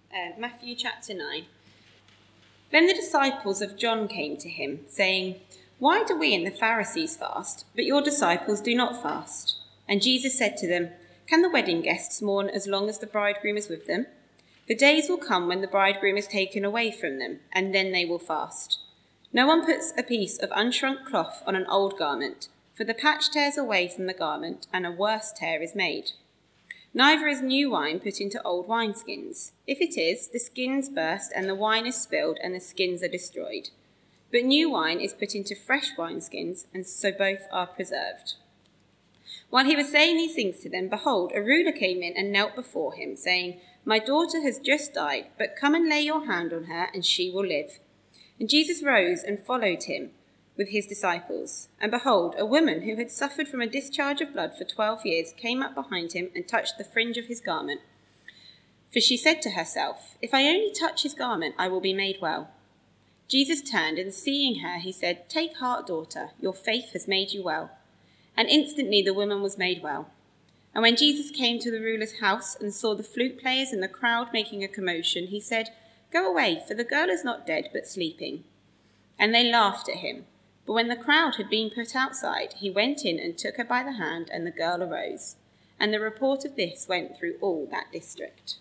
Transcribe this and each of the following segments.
Matthew chapter 9. Then the disciples of John came to him, saying, "Why do we and the Pharisees fast, but your disciples do not fast?" And Jesus said to them, "Can the wedding guests mourn as long as the bridegroom is with them? The days will come when the bridegroom is taken away from them, and then they will fast. No one puts a piece of unshrunk cloth on an old garment, for the patch tears away from the garment, and a worse tear is made. Neither is new wine put into old wineskins. If it is, the skins burst, and the wine is spilled, and the skins are destroyed. But new wine is put into fresh wineskins, and so both are preserved." While he was saying these things to them, behold, a ruler came in and knelt before him, saying, "My daughter has just died, but come and lay your hand on her, and she will live." And Jesus rose and followed him with his disciples. And behold, a woman who had suffered from a discharge of blood for 12 years came up behind him and touched the fringe of his garment. For she said to herself, "If I only touch his garment, I will be made well." Jesus turned, and seeing her, he said, "Take heart, daughter, your faith has made you well." And instantly the woman was made well. And when Jesus came to the ruler's house and saw the flute players and the crowd making a commotion, he said, "Go away, for the girl is not dead, but sleeping." And they laughed at him. But when the crowd had been put outside, he went in and took her by the hand, and the girl arose. And the report of this went through all that district.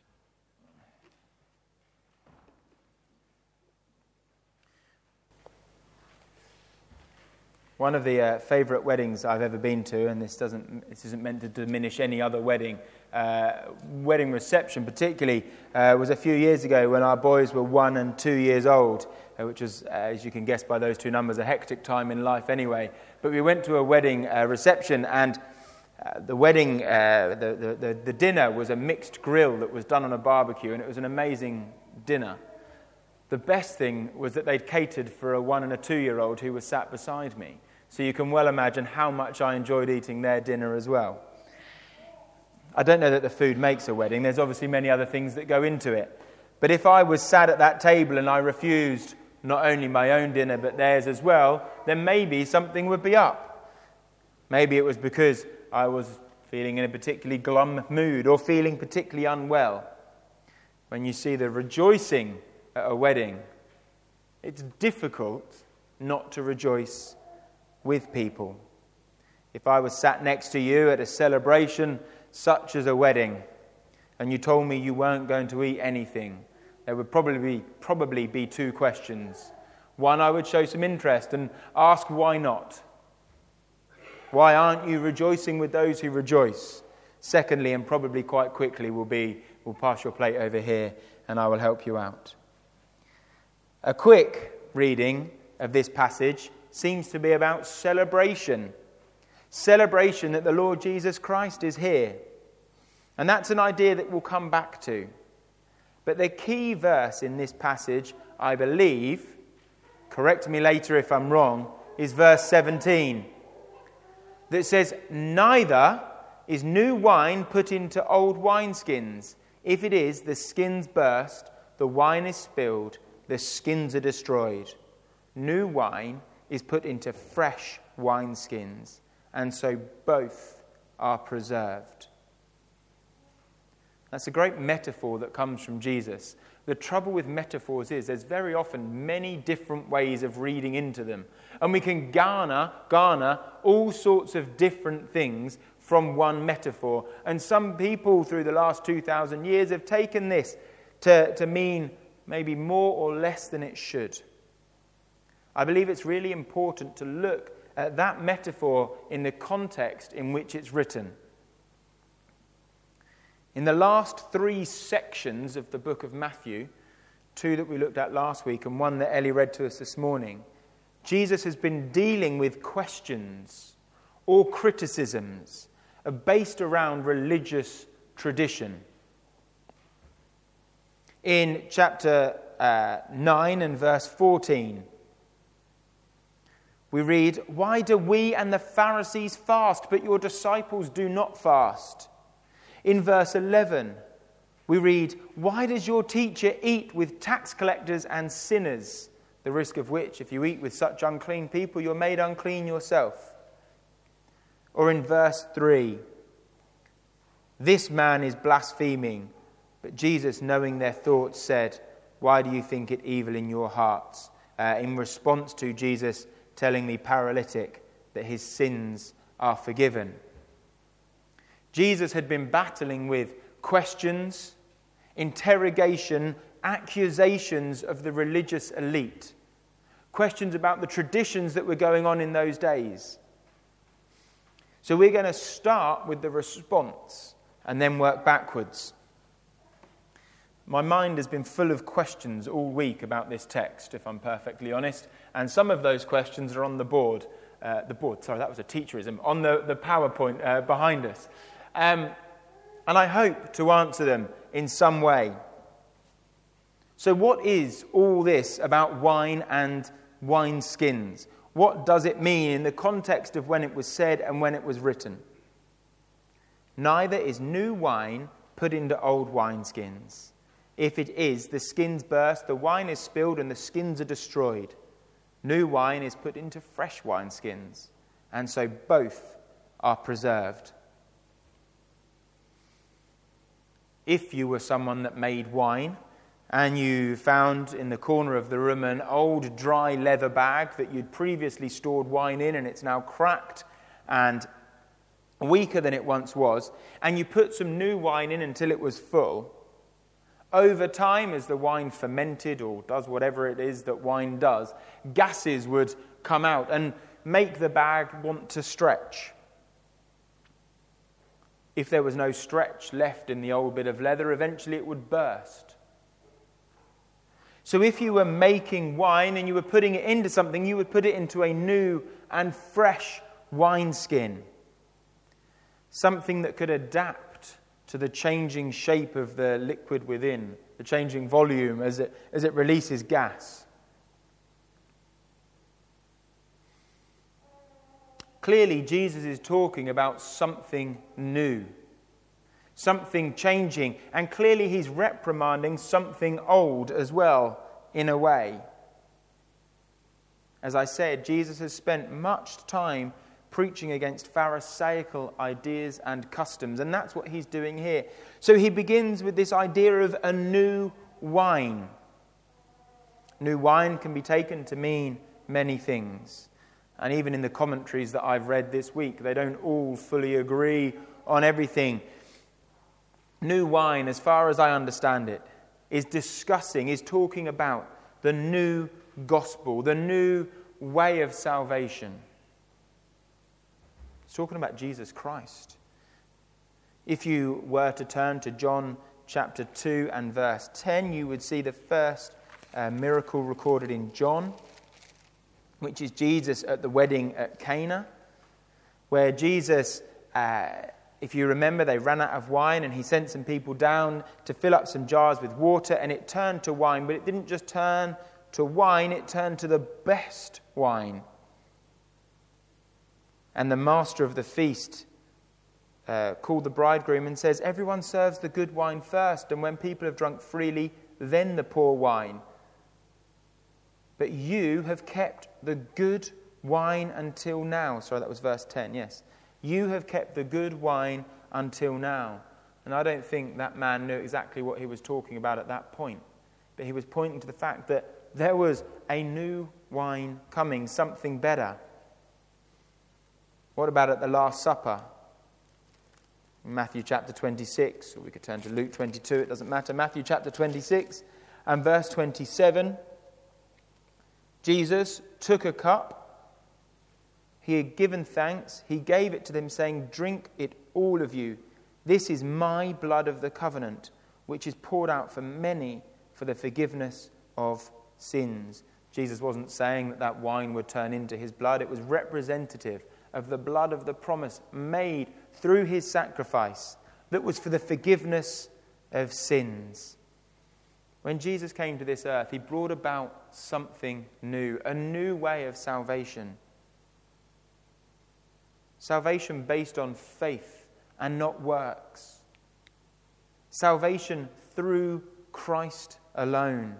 One of the favourite weddings I've ever been to, and this isn't meant to diminish any other wedding reception particularly, was a few years ago when our boys were 1 and 2 years old, which was, as you can guess by those two numbers, a hectic time in life anyway. But we went to a wedding reception, and the wedding, the dinner was a mixed grill that was done on a barbecue, and it was an amazing dinner. The best thing was that they'd catered for a 1 and a 2-year-old who was sat beside me. So you can well imagine how much I enjoyed eating their dinner as well. I don't know that the food makes a wedding. There's obviously many other things that go into it. But if I was sat at that table and I refused not only my own dinner but theirs as well, then maybe something would be up. Maybe it was because I was feeling in a particularly glum mood or feeling particularly unwell. When you see the rejoicing at a wedding, it's difficult not to rejoice with people. If I was sat next to you at a celebration such as a wedding, and you told me you weren't going to eat anything, there would probably be 2 questions. One, I would show some interest and ask why not. Why aren't you rejoicing with those who rejoice? Secondly, and probably quite quickly, we'll pass your plate over here and I will help you out. A quick reading of this passage seems to be about celebration. Celebration that the Lord Jesus Christ is here. And that's an idea that we'll come back to. But the key verse in this passage, I believe, correct me later if I'm wrong, is verse 17. That says, "Neither is new wine put into old wineskins. If it is, the skins burst, the wine is spilled, the skins are destroyed. New wine is put into fresh wineskins, and so both are preserved." That's a great metaphor that comes from Jesus. The trouble with metaphors is there's very often many different ways of reading into them. And we can garner all sorts of different things from one metaphor. And some people through the last 2,000 years have taken this to mean maybe more or less than it should. I believe it's really important to look at that metaphor in the context in which it's written. In the last 3 sections of the book of Matthew, 2 that we looked at last week and 1 that Ellie read to us this morning, Jesus has been dealing with questions or criticisms based around religious tradition. In chapter 9 and verse 14, we read, "Why do we and the Pharisees fast, but your disciples do not fast?" In verse 11, we read, "Why does your teacher eat with tax collectors and sinners? The risk of which, if you eat with such unclean people, you're made unclean yourself." Or in verse 3, "This man is blaspheming But Jesus, knowing their thoughts, said, "Why do you think it evil in your hearts?" In response to Jesus telling the paralytic that his sins are forgiven. Jesus had been battling with questions, interrogation, accusations of the religious elite. Questions about the traditions that were going on in those days. So we're going to start with the response and then work backwards. My mind has been full of questions all week about this text, if I'm perfectly honest. And some of those questions are on the board. Sorry, that was a teacherism. On the PowerPoint behind us. And I hope to answer them in some way. So what is all this about wine and wineskins? What does it mean in the context of when it was said and when it was written? Neither is new wine put into old wineskins. If it is, the skins burst, the wine is spilled, and the skins are destroyed. New wine is put into fresh wineskins, and so both are preserved. If you were someone that made wine, and you found in the corner of the room an old dry leather bag that you'd previously stored wine in, and it's now cracked and weaker than it once was, and you put some new wine in until it was full, over time, as the wine fermented or does whatever it is that wine does, gases would come out and make the bag want to stretch. If there was no stretch left in the old bit of leather, eventually it would burst. So if you were making wine and you were putting it into something, you would put it into a new and fresh wineskin. Something that could adapt to the changing shape of the liquid within, the changing volume as it releases gas. Clearly, Jesus is talking about something new, something changing, and clearly he's reprimanding something old as well, in a way. As I said, Jesus has spent much time preaching against Pharisaical ideas and customs, and that's what he's doing here. So he begins with this idea of a new wine. New wine can be taken to mean many things. And even in the commentaries that I've read this week, they don't all fully agree on everything. New wine, as far as I understand it, is talking about the new gospel, the new way of salvation. It's talking about Jesus Christ. If you were to turn to John chapter 2 and verse 10, you would see the first miracle recorded in John, which is Jesus at the wedding at Cana, where Jesus, if you remember, they ran out of wine and he sent some people down to fill up some jars with water, and it turned to wine. But it didn't just turn to wine, it turned to the best wine. And the master of the feast called the bridegroom and says, "Everyone serves the good wine first, and when people have drunk freely, then the poor wine. But you have kept the good wine until now." Sorry, that was verse 10, yes. "You have kept the good wine until now." And I don't think that man knew exactly what he was talking about at that point. But he was pointing to the fact that there was a new wine coming, something better. What about at the Last Supper? Matthew chapter 26, or we could turn to Luke 22, it doesn't matter. Matthew chapter 26 and verse 27. Jesus took a cup. He had given thanks. He gave it to them, saying, "Drink it, all of you. This is my blood of the covenant, which is poured out for many for the forgiveness of sins." Jesus wasn't saying that wine would turn into his blood. It was representative of the blood of the promise made through his sacrifice that was for the forgiveness of sins. When Jesus came to this earth, he brought about something new, a new way of salvation. Salvation based on faith and not works. Salvation through Christ alone.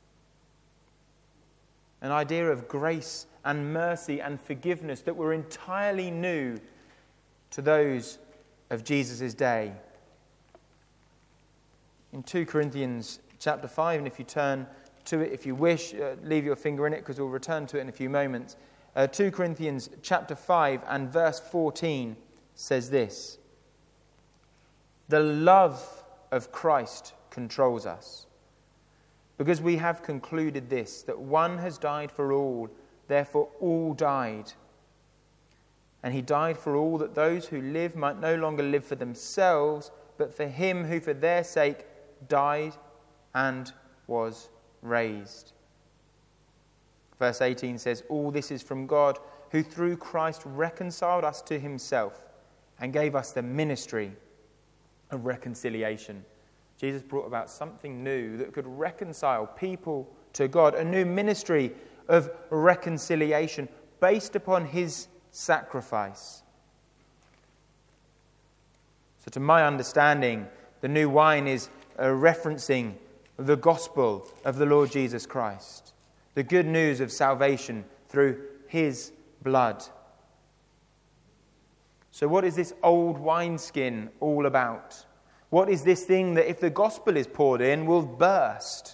An idea of grace and mercy and forgiveness that were entirely new to those of Jesus' day. in 2 Corinthians chapter 5, and if you turn to it, if you wish, leave your finger in it because we'll return to it in a few moments. 2 Corinthians chapter 5 and verse 14 says this: "The love of Christ controls us, because we have concluded this, that one has died for all, therefore all died. And he died for all, that those who live might no longer live for themselves, but for him who for their sake died and was raised." Verse 18 says, "All this is from God, who through Christ reconciled us to himself and gave us the ministry of reconciliation." Jesus brought about something new that could reconcile people to God, a new ministry of reconciliation based upon his sacrifice. So to my understanding, the new wine is referencing the gospel of the Lord Jesus Christ, the good news of salvation through his blood. So what is this old wineskin all about? What is this thing that if the gospel is poured in will burst?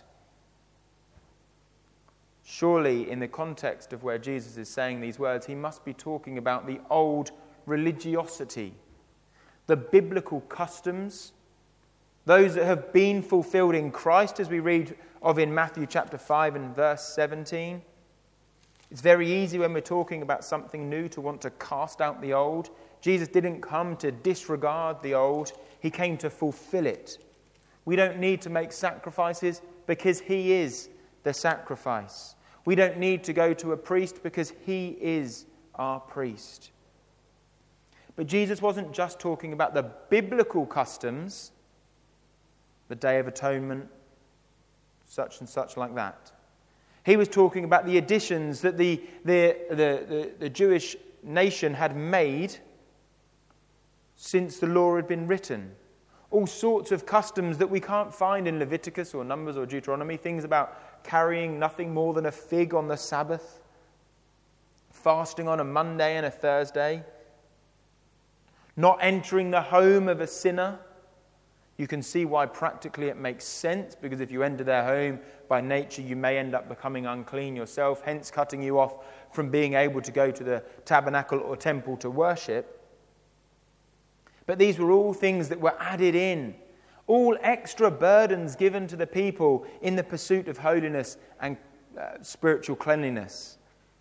Surely in the context of where Jesus is saying these words, he must be talking about the old religiosity, the biblical customs, those that have been fulfilled in Christ, as we read of in Matthew chapter 5 and verse 17. It's very easy when we're talking about something new to want to cast out the old. Jesus didn't come to disregard the old. He came to fulfill it. We don't need to make sacrifices because he is the sacrifice. We don't need to go to a priest because he is our priest. But Jesus wasn't just talking about the biblical customs, the Day of Atonement, such and such like that. He was talking about the additions that the Jewish nation had made since the law had been written. All sorts of customs that we can't find in Leviticus or Numbers or Deuteronomy. Things about carrying nothing more than a fig on the Sabbath, fasting on a Monday and a Thursday, not entering the home of a sinner. You can see why practically it makes sense, because if you enter their home, by nature you may end up becoming unclean yourself, hence cutting you off from being able to go to the tabernacle or temple to worship. But these were all things that were added in, all extra burdens given to the people in the pursuit of holiness and spiritual cleanliness.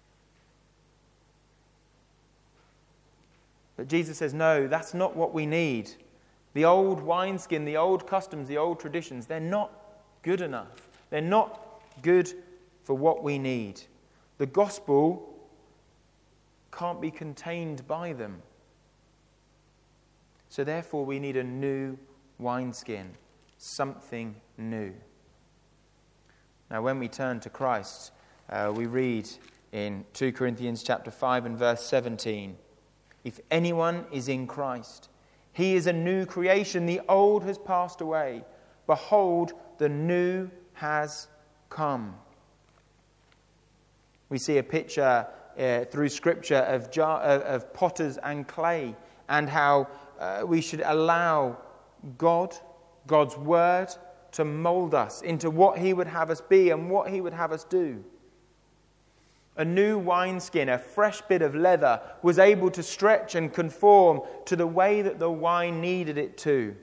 But Jesus says, no, that's not what we need. The old wineskin, the old customs, the old traditions, they're not good enough. They're not good for what we need. The gospel can't be contained by them. So therefore we need a new wineskin, something new. Now when we turn to Christ, we read in 2 Corinthians chapter 5 and verse 17, "If anyone is in Christ, he is a new creation. The old has passed away. Behold, the new has come." We see a picture through Scripture of potters and clay, and how we should allow God's Word, to mould us into what he would have us be and what he would have us do. A new wineskin, a fresh bit of leather, was able to stretch and conform to the way that the wine needed it to.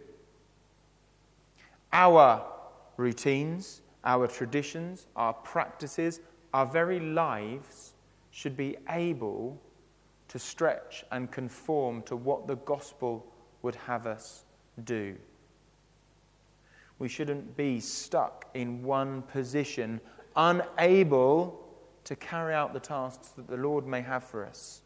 Our routines, our traditions, our practices, our very lives should be able to stretch and conform to what the gospel would have us do. We shouldn't be stuck in one position, unable to carry out the tasks that the Lord may have for us.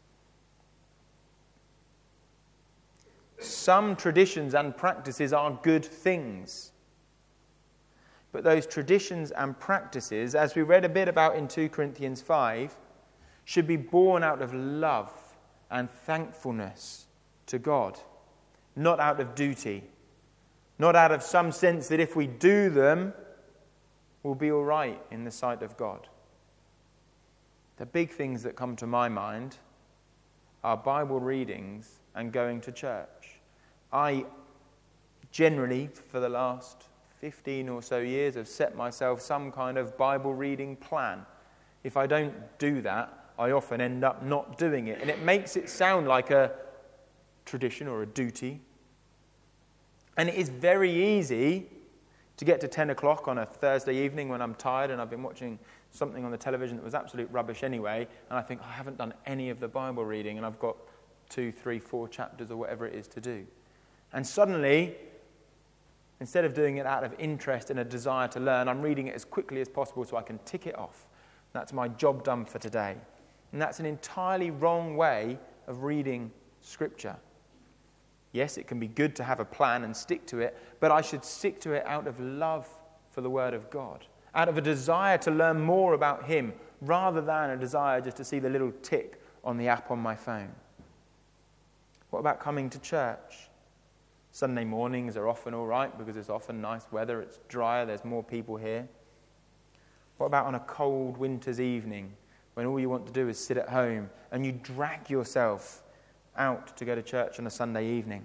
Some traditions and practices are good things. But those traditions and practices, as we read a bit about in 2 Corinthians 5, should be born out of love and thankfulness to God, not out of duty, not out of some sense that if we do them, we'll be all right in the sight of God. The big things that come to my mind are Bible readings and going to church. I generally, for the last 15 or so years, have set myself some kind of Bible reading plan. If I don't do that, I often end up not doing it. And it makes it sound like a tradition or a duty. And it is very easy to get to 10 o'clock on a Thursday evening when I'm tired and I've been watching something on the television that was absolute rubbish anyway, and I think, I haven't done any of the Bible reading and I've got 2, 3, 4 chapters or whatever it is to do. And suddenly, instead of doing it out of interest and a desire to learn, I'm reading it as quickly as possible so I can tick it off. That's my job done for today. And that's an entirely wrong way of reading Scripture. Yes, it can be good to have a plan and stick to it, but I should stick to it out of love for the Word of God, out of a desire to learn more about Him, rather than a desire just to see the little tick on the app on my phone. What about coming to church? Sunday mornings are often all right because it's often nice weather, it's drier, there's more people here. What about on a cold winter's evening when all you want to do is sit at home and you drag yourself out to go to church on a Sunday evening?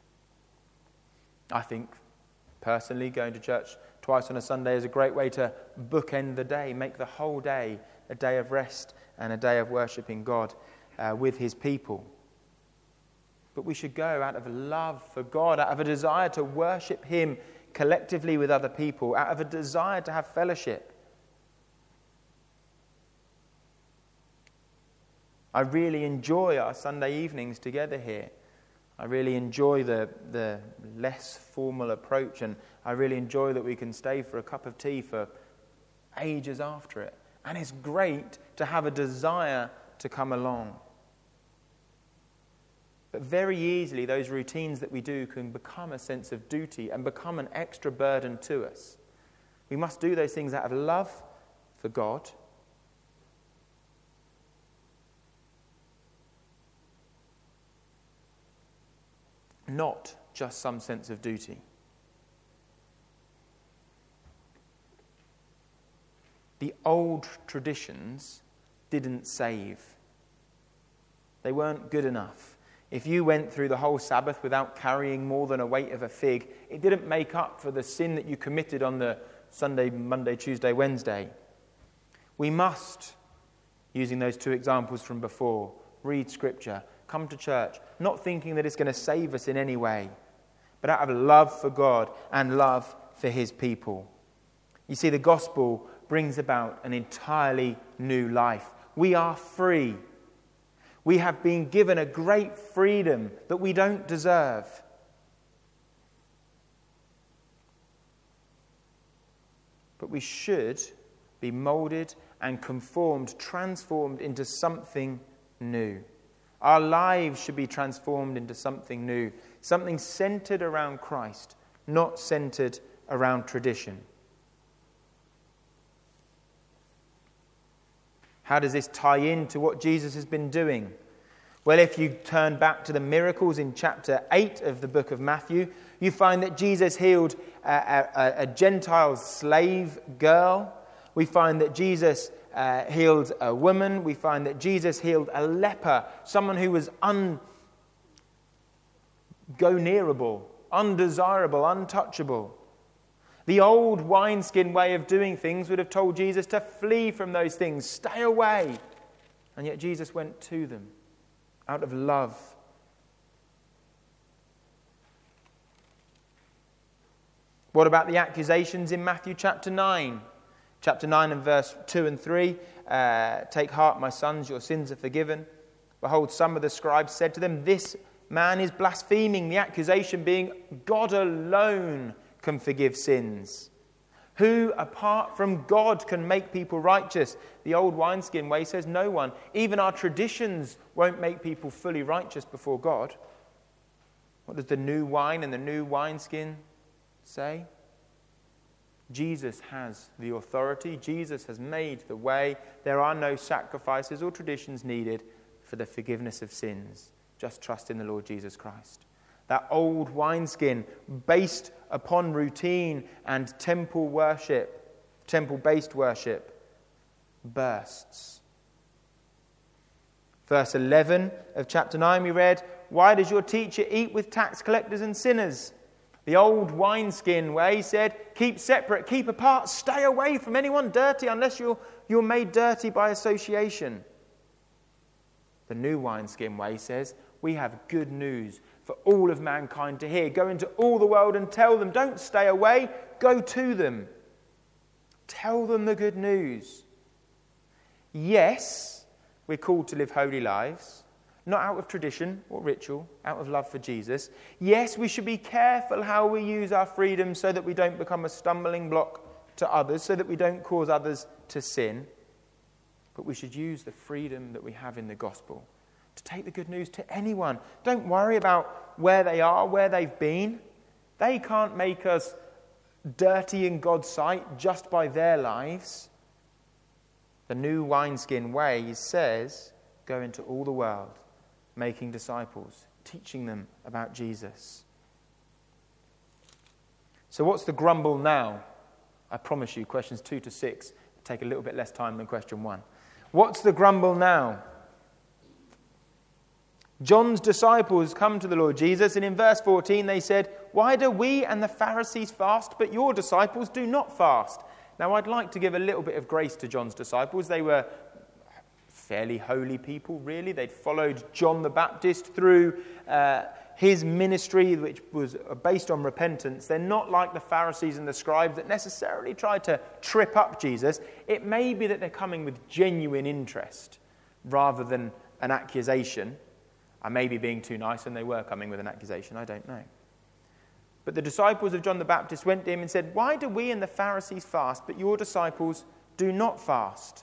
I think, personally, going to church twice on a Sunday is a great way to bookend the day, make the whole day a day of rest and a day of worshipping God with His people. But we should go out of love for God, out of a desire to worship Him collectively with other people, out of a desire to have fellowship. I really enjoy our Sunday evenings together here. I really enjoy the less formal approach, and I really enjoy that we can stay for a cup of tea for ages after it. And it's great to have a desire to come along. But very easily, those routines that we do can become a sense of duty and become an extra burden to us. We must do those things out of love for God, not just some sense of duty. The old traditions didn't save. They weren't good enough. If you went through the whole Sabbath without carrying more than a weight of a fig, it didn't make up for the sin that you committed on the Sunday, Monday, Tuesday, Wednesday. We must, using those 2 examples from before, read Scripture, come to church, not thinking that it's going to save us in any way, but out of love for God and love for His people. You see, the gospel brings about an entirely new life. We are free. We have been given a great freedom that we don't deserve. But we should be molded and conformed, transformed into something new. Our lives should be transformed into something new, something centered around Christ, not centered around tradition. How does this tie into what Jesus has been doing? Well, if you turn back to the miracles in chapter 8 of the book of Matthew, you find that Jesus healed a Gentile slave girl. We find that Jesus healed a woman. We find that Jesus healed a leper, someone who was ungo-nearable, undesirable, untouchable. The old wineskin way of doing things would have told Jesus to flee from those things, stay away. And yet Jesus went to them out of love. What about the accusations in Matthew chapter 9? Chapter 9 and verse 2 and 3, "Take heart, my sons, your sins are forgiven. Behold, some of the scribes said to them, this man is blaspheming," the accusation being God alone can forgive sins. Who, apart from God, can make people righteous? The old wineskin way says no one. Even our traditions won't make people fully righteous before God. What does the new wine and the new wineskin say? Jesus has the authority. Jesus has made the way. There are no sacrifices or traditions needed for the forgiveness of sins. Just trust in the Lord Jesus Christ. That old wineskin, based upon routine and temple worship, temple-based worship, bursts. Verse 11 of chapter 9 we read, "Why does your teacher eat with tax collectors and sinners?" The old wineskin way said, keep separate, keep apart, stay away from anyone dirty unless you're made dirty by association. The new wineskin way says, we have good news for all of mankind to hear. Go into all the world and tell them. Don't stay away, go to them. Tell them the good news. Yes, we're called to live holy lives, not out of tradition or ritual, out of love for Jesus. Yes, we should be careful how we use our freedom so that we don't become a stumbling block to others, so that we don't cause others to sin. But we should use the freedom that we have in the gospel to take the good news to anyone. Don't worry about where they are, where they've been. They can't make us dirty in God's sight just by their lives. The new wineskin way says, go into all the world, making disciples, teaching them about Jesus. So what's the grumble now? I promise you, questions 2 to 6 take a little bit less time than question 1. What's the grumble now? John's disciples come to the Lord Jesus, and in verse 14 they said, why do we and the Pharisees fast, but your disciples do not fast? Now I'd like to give a little bit of grace to John's disciples. They were fairly holy people, really. They'd followed John the Baptist through his ministry, which was based on repentance. They're not like the Pharisees and the scribes that necessarily tried to trip up Jesus. It may be that they're coming with genuine interest rather than an accusation. I may be being too nice, and they were coming with an accusation. I don't know. But the disciples of John the Baptist went to him and said, why do we and the Pharisees fast, but your disciples do not fast?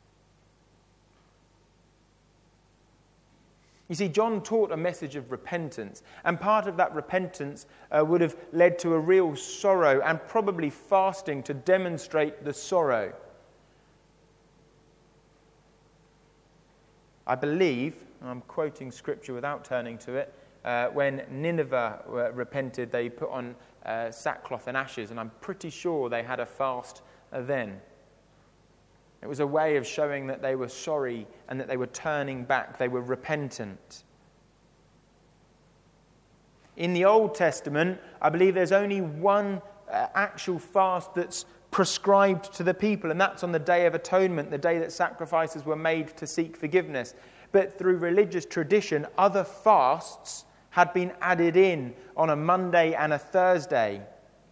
You see, John taught a message of repentance, and part of that repentance would have led to a real sorrow and probably fasting to demonstrate the sorrow. I believe, I'm quoting scripture without turning to it, when Nineveh repented, they put on sackcloth and ashes, and I'm pretty sure they had a fast then. It was a way of showing that they were sorry and that they were turning back, they were repentant. In the Old Testament, I believe there's only one actual fast that's prescribed to the people, and that's on the Day of Atonement, the day that sacrifices were made to seek forgiveness. But through religious tradition, other fasts had been added in on a Monday and a Thursday.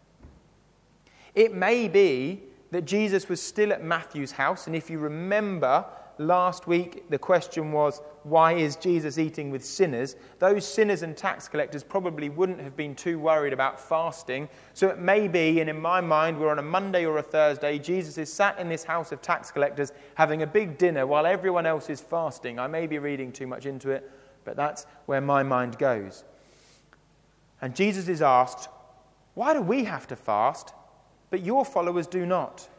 It may be that Jesus was still at Matthew's house, and if you remember last week, the question was, why is Jesus eating with sinners? Those sinners and tax collectors probably wouldn't have been too worried about fasting. So it may be, and in my mind, we're on a Monday or a Thursday, Jesus is sat in this house of tax collectors having a big dinner while everyone else is fasting. I may be reading too much into it, but that's where my mind goes. And Jesus is asked, why do we have to fast, but your followers do not?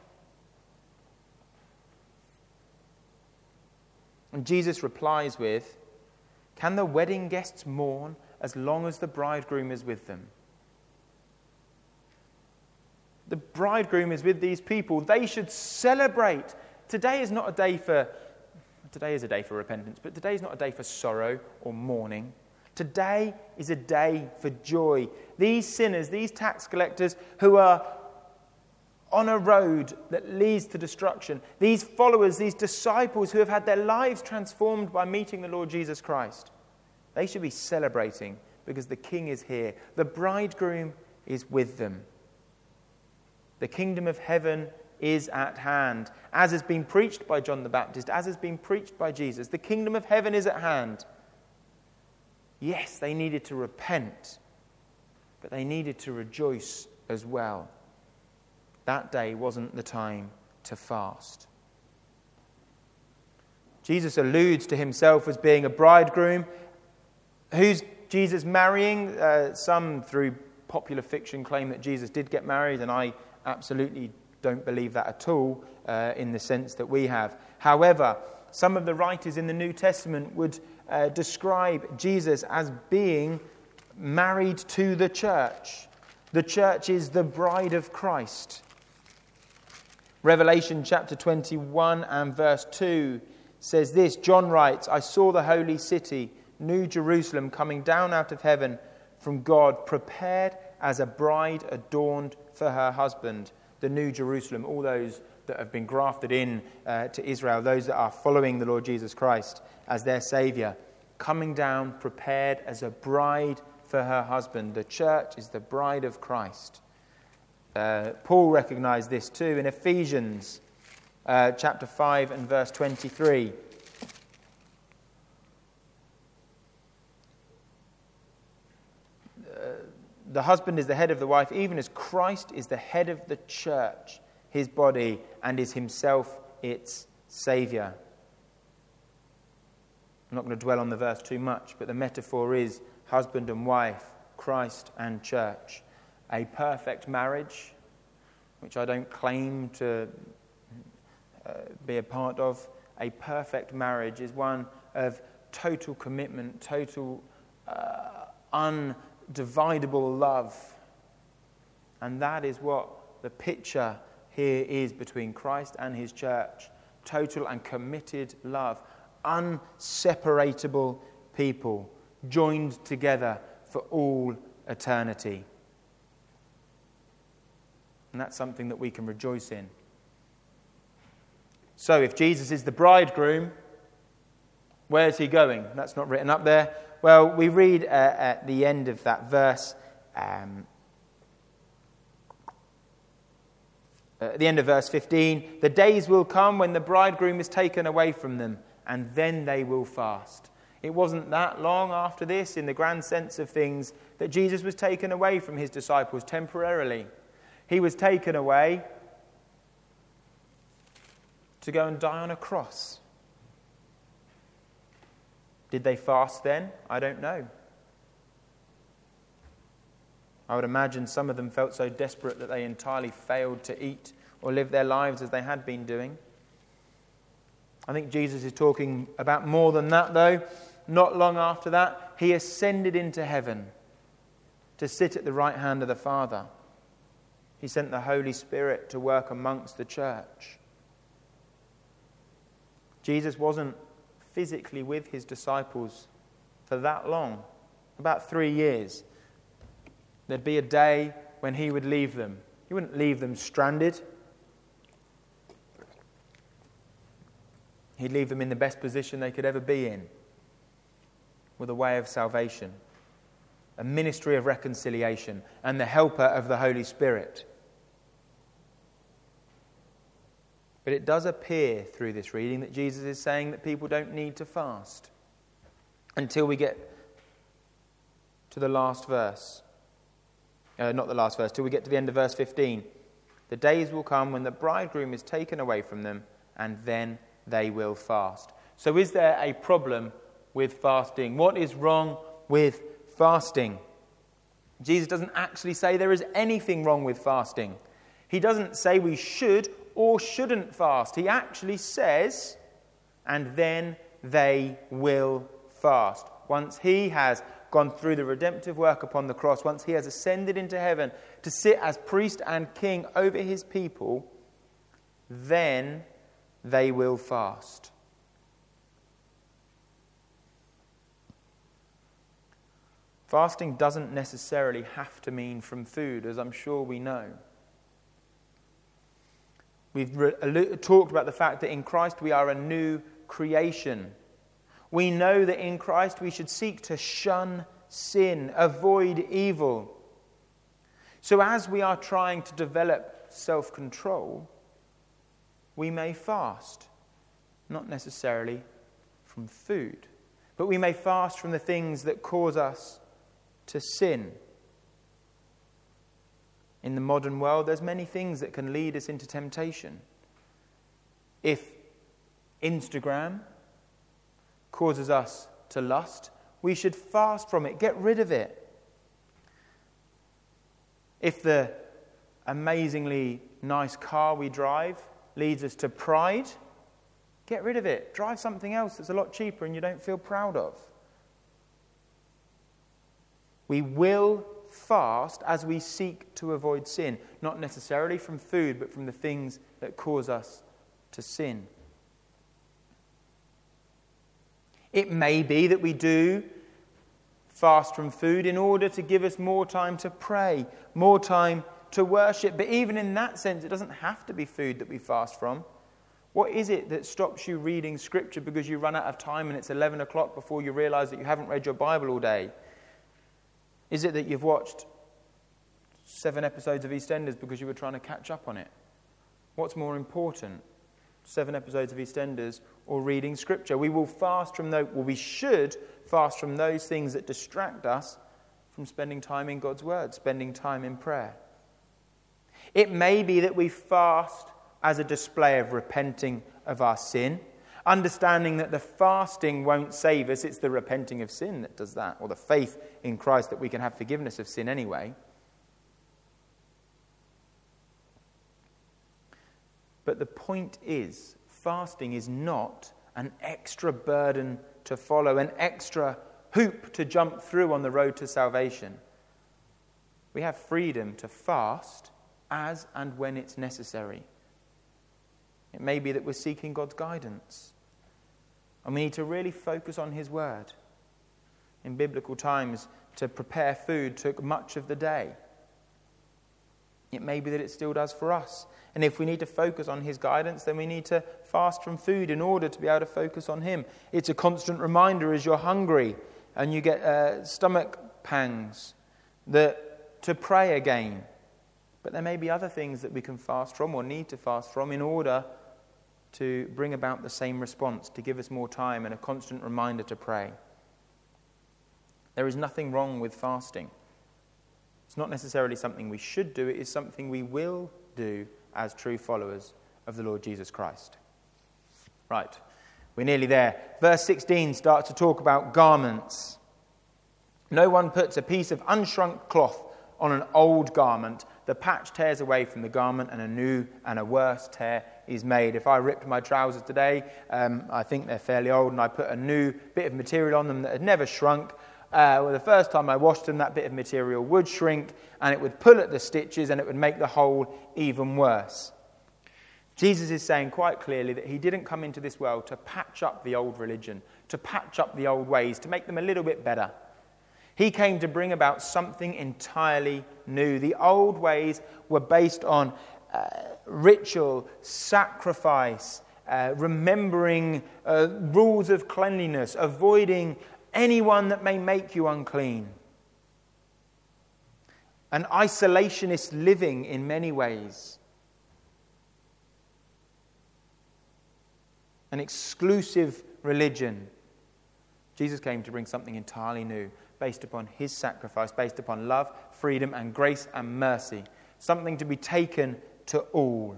And Jesus replies with, can the wedding guests mourn as long as the bridegroom is with them? The bridegroom is with these people. They should celebrate. Today is a day for repentance, but today is not a day for sorrow or mourning. Today is a day for joy. These sinners, these tax collectors who are on a road that leads to destruction, these followers, these disciples who have had their lives transformed by meeting the Lord Jesus Christ, they should be celebrating because the King is here. The bridegroom is with them. The kingdom of heaven is at hand, as has been preached by John the Baptist, as has been preached by Jesus. The kingdom of heaven is at hand. Yes, they needed to repent, but they needed to rejoice as well. That day wasn't the time to fast. Jesus alludes to himself as being a bridegroom. Who's Jesus marrying? Some, through popular fiction, claim that Jesus did get married, and I absolutely don't believe that at all in the sense that we have. However, some of the writers in the New Testament would describe Jesus as being married to the church. The church is the bride of Christ. Revelation chapter 21 and verse 2 says this, John writes, I saw the holy city, New Jerusalem, coming down out of heaven from God, prepared as a bride adorned for her husband, the New Jerusalem, all those that have been grafted in to Israel, those that are following the Lord Jesus Christ as their Saviour, coming down prepared as a bride for her husband. The church is the bride of Christ. Paul recognised this too in Ephesians chapter 5 and verse 23. The husband is the head of the wife, even as Christ is the head of the church, his body, and is himself its Saviour. I'm not going to dwell on the verse too much, but the metaphor is husband and wife, Christ and church. A perfect marriage, which I don't claim to be a part of. A perfect marriage is of total commitment, total undividable love. And that is what the picture here is between Christ and his church. Total and committed love. Unseparable people joined together for all eternity. And that's something that we can rejoice in. So if Jesus is the bridegroom, where's he going? That's not written up there. Well, we read at the end of that verse, at the end of verse 15, the days will come when the bridegroom is taken away from them, and then they will fast. It wasn't that long after this, in the grand sense of things, that Jesus was taken away from his disciples temporarily. He was taken away to go and die on a cross. Did they fast then? I don't know. I would imagine some of them felt so desperate that they entirely failed to eat or live their lives as they had been doing. I think Jesus is talking about more than that, though. Not long after that, he ascended into heaven to sit at the right hand of the Father. He sent the Holy Spirit to work amongst the church. Jesus wasn't physically with his disciples for that long, about 3 years. There'd be a day when he would leave them. He wouldn't leave them stranded. He'd leave them in the best position they could ever be in, with a way of salvation, a ministry of reconciliation, and the helper of the Holy Spirit. But it does appear through this reading that Jesus is saying that people don't need to fast until we get to the last verse. Not the last verse, till we get to the end of verse 15. The days will come when the bridegroom is taken away from them, and then they will fast. So is there a problem with fasting? What is wrong with fasting? Jesus doesn't actually say there is anything wrong with fasting. He doesn't say we should or shouldn't fast. He actually says, and then they will fast. Once he has gone through the redemptive work upon the cross, once he has ascended into heaven to sit as priest and king over his people, then they will fast. Fasting doesn't necessarily have to mean from food, as I'm sure we know. We've talked about the fact that in Christ we are a new creation. We know that in Christ we should seek to shun sin, avoid evil. So as we are trying to develop self-control, we may fast, not necessarily from food, but we may fast from the things that cause us to sin. In the modern world, there's many things that can lead us into temptation. If Instagram causes us to lust, we should fast from it, get rid of it. If the amazingly nice car we drive leads us to pride, get rid of it. Drive something else that's a lot cheaper and you don't feel proud of. We will fast as we seek to avoid sin, not necessarily from food, but from the things that cause us to sin. It may be that we do fast from food in order to give us more time to pray, more time to worship. But even in that sense, it doesn't have to be food that we fast from. What is it that stops you reading Scripture because you run out of time and it's 11 o'clock before you realise that you haven't read your Bible all day? Is it that you've watched 7 episodes of EastEnders because you were trying to catch up on it? What's more important, 7 episodes of EastEnders or reading Scripture? We will fast from we should fast from those things that distract us from spending time in God's Word, spending time in prayer. It may be that we fast as a display of repenting of our sin, understanding that the fasting won't save us, it's the repenting of sin that does that, or the faith in Christ that we can have forgiveness of sin anyway. But the point is, fasting is not an extra burden to follow, an extra hoop to jump through on the road to salvation. We have freedom to fast as and when it's necessary. It may be that we're seeking God's guidance, and we need to really focus on His Word. In biblical times, to prepare food took much of the day. It may be that it still does for us. And if we need to focus on His guidance, then we need to fast from food in order to be able to focus on Him. It's a constant reminder as you're hungry and you get stomach pangs to pray again. But there may be other things that we can fast from or need to fast from in order to bring about the same response, to give us more time and a constant reminder to pray. There is nothing wrong with fasting. It's not necessarily something we should do, it is something we will do as true followers of the Lord Jesus Christ. Right, we're nearly there. Verse 16 starts to talk about garments. No one puts a piece of unshrunk cloth on an old garment. The patch tears away from the garment and a new and a worse tear is made. If I ripped my trousers today, I think they're fairly old, and I put a new bit of material on them that had never shrunk, the first time I washed them, that bit of material would shrink and it would pull at the stitches and it would make the hole even worse. Jesus is saying quite clearly that He didn't come into this world to patch up the old religion, to patch up the old ways, to make them a little bit better. He came to bring about something entirely new. The old ways were based on ritual, sacrifice, remembering rules of cleanliness, avoiding anyone that may make you unclean. An isolationist living in many ways. An exclusive religion. Jesus came to bring something entirely new, based upon His sacrifice, based upon love, freedom, and grace and mercy. Something to be taken to all.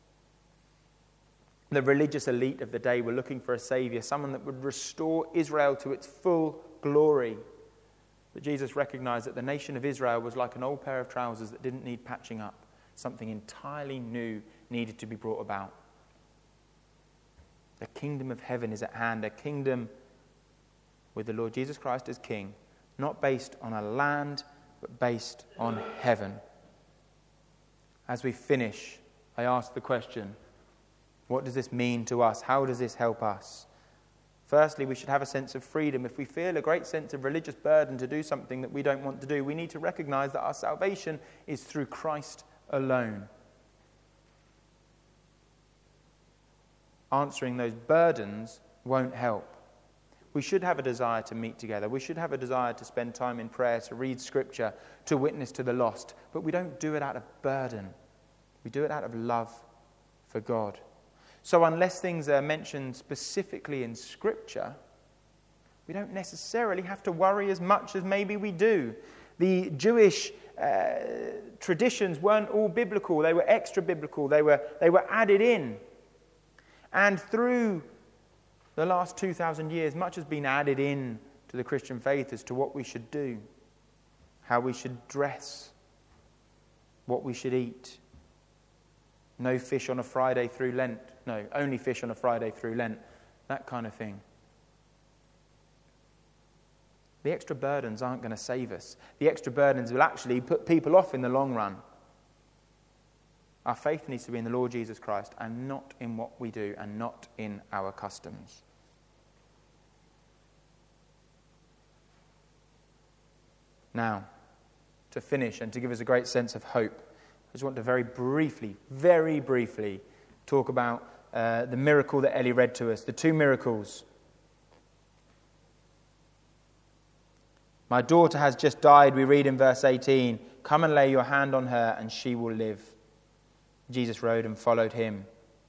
The religious elite of the day were looking for a saviour, someone that would restore Israel to its full glory. But Jesus recognized that the nation of Israel was like an old pair of trousers that didn't need patching up. Something entirely new needed to be brought about. The kingdom of heaven is at hand, a kingdom with the Lord Jesus Christ as King, not based on a land, but based on heaven. As we finish, I ask the question, what does this mean to us? How does this help us? Firstly, we should have a sense of freedom. If we feel a great sense of religious burden to do something that we don't want to do, we need to recognize that our salvation is through Christ alone. Answering those burdens won't help. We should have a desire to meet together. We should have a desire to spend time in prayer, to read Scripture, to witness to the lost. But we don't do it out of burden. We do it out of love for God. So unless things are mentioned specifically in Scripture, we don't necessarily have to worry as much as maybe we do. The Jewish traditions weren't all biblical. They were extra biblical. They were added in. And through the last 2,000 years, much has been added in to the Christian faith as to what we should do, how we should dress, what we should eat. No fish on a Friday through Lent. No, only fish on a Friday through Lent. That kind of thing. The extra burdens aren't going to save us. The extra burdens will actually put people off in the long run. Our faith needs to be in the Lord Jesus Christ and not in what we do and not in our customs. Now, to finish and to give us a great sense of hope, I just want to very briefly talk about the miracle that Ellie read to us, the two miracles. My daughter has just died, we read in verse 18. Come and lay your hand on her and she will live. Jesus rose and followed him.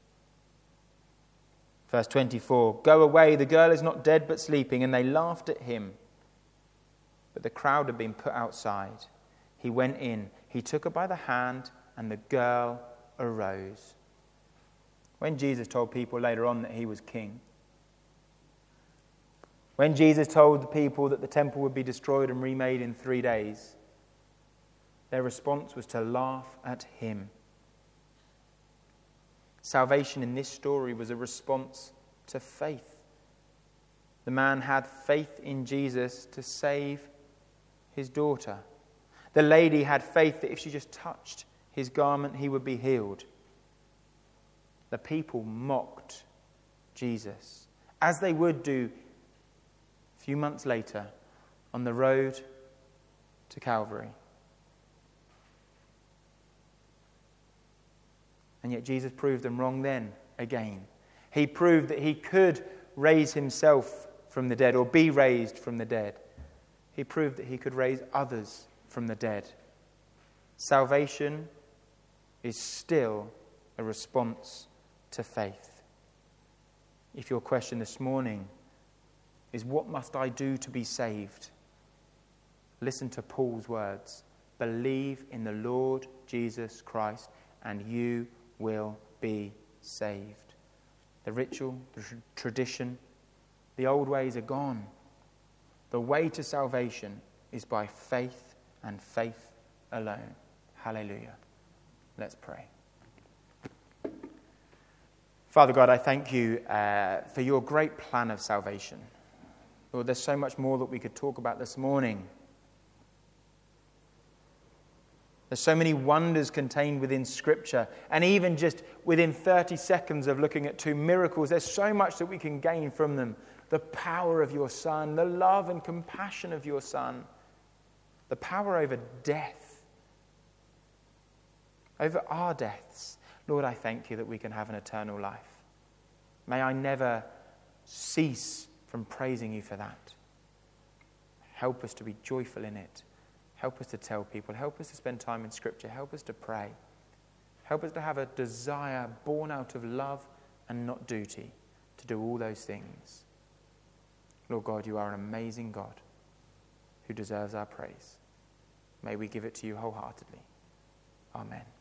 Verse 24, go away, the girl is not dead but sleeping. And they laughed at him. But the crowd had been put outside. He went in, he took her by the hand, and the girl arose. When Jesus told people later on that he was king, when Jesus told the people that the temple would be destroyed and remade in 3 days, their response was to laugh at him. Salvation in this story was a response to faith. The man had faith in Jesus to save his daughter. The lady had faith that if she just touched his garment, he would be healed. The people mocked Jesus, as they would do a few months later on the road to Calvary. And yet Jesus proved them wrong then again. He proved that he could raise himself from the dead or be raised from the dead. He proved that he could raise others from the dead. Salvation is still a response to faith. If your question this morning is, what must I do to be saved? Listen to Paul's words. Believe in the Lord Jesus Christ and you will be saved. The ritual, the tradition, the old ways are gone. The way to salvation is by faith and faith alone. Hallelujah. Let's pray. Father God, I thank you for your great plan of salvation. Lord, there's so much more that we could talk about this morning. There's so many wonders contained within Scripture, and even just within 30 seconds of looking at two miracles, there's so much that we can gain from them. The power of your Son, the love and compassion of your Son, the power over death, over our deaths. Lord, I thank you that we can have an eternal life. May I never cease from praising you for that. Help us to be joyful in it. Help us to tell people. Help us to spend time in Scripture. Help us to pray. Help us to have a desire born out of love and not duty to do all those things. Lord God, you are an amazing God who deserves our praise. May we give it to you wholeheartedly. Amen.